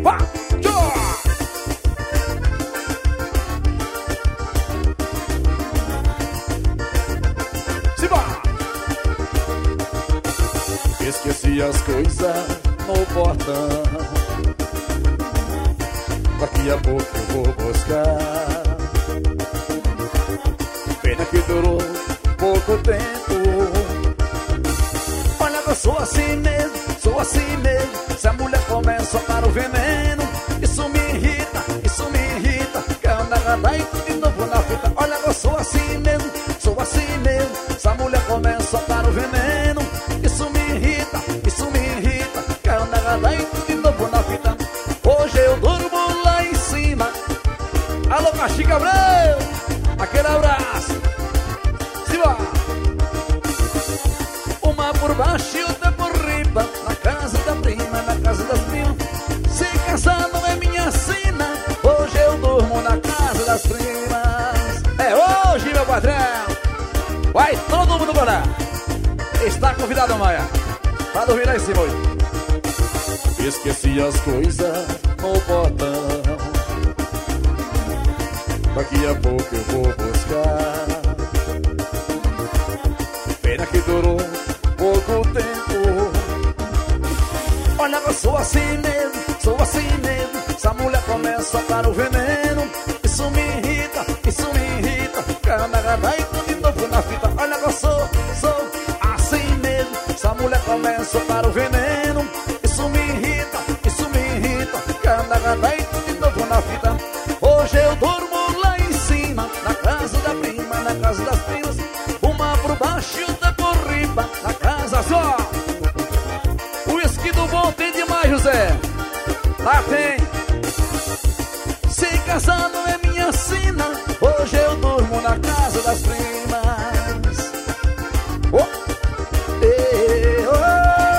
Esqueci as coisas no portão. Daqui a pouco eu vou buscar. Pena que durou pouco tempo. Olha, eu sou assim mesmo, sou assim mesmo. Se a mulher começa a soltar o veneno, isso me irrita, isso me irrita. Que anda gadaico de novo na fita. Olha, eu sou assim mesmo, sou assim mesmo. Se a mulher começa a soltar o veneno, isso me irrita, isso me irrita. Que anda gadaico de novo na fita. Hoje eu durmo lá em cima. Alô, Caxica Abreu, aquele abraço. Simbora. Uma por baixo e outra por riba. Na casa da prima, na casa das primas. Se casar não é minha sina. Hoje eu durmo na casa das primas. É hoje, meu patrão. Vai todo mundo morar. Está convidado amanhã pra dormir lá em cima hoje. Esqueci as coisas no portão. Daqui a pouco eu vou buscar. Pena que durou pouco tempo. Olha, eu sou assim mesmo, sou assim mesmo. Se a mulher começa a soltar o veneno, isso me irrita, isso me irrita. Canagadaito de novo na fita. Olha, eu sou assim mesmo. Se a mulher começa a soltar o veneno, isso me irrita, isso me irrita. Canagadaito de novo na fita. Hoje eu durmo lá em cima, na casa da prima, na casa das primas. Uma por baixo e outra por riba. Na casa só. O uísque do bom tem demais, José. Lá tem. Se casar não é minha sina. Hoje eu durmo na casa das primas. Oh. Ei, oh.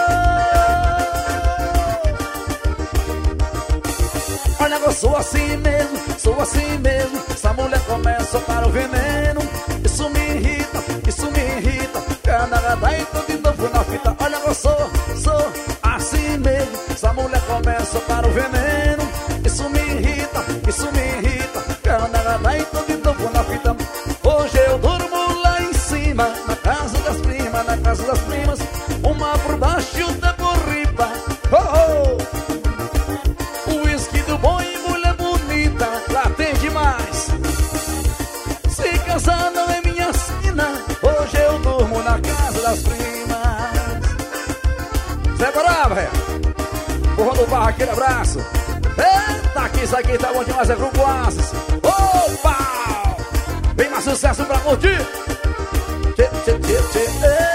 Olha, eu sou assim mesmo, sou assim mesmo. Se a mulher começa a soltar o veneno, isso me irrita, isso me irrita. Canagadaito de novo na fita. Olha, eu sou assim mesmo. Se a mulher começa a soltar o veneno, isso me irrita, isso me irrita. Canagadaito de novo na fita. Hoje eu durmo lá em cima, na casa das primas, na casa das primas. Uma por baixo e outra por riba. Oh, oh. O uísque do bom e mulher bonita. Lá tem demais. Se casar não é minha sina. Hoje eu durmo na casa das primas. Zé Brava, velho. Porra do barro, aquele abraço. Eita, que isso aqui tá bom demais, é Grupo Aços. Opa! Vem mais sucesso pra curtir. Tchê, tchê, tchê, tchê.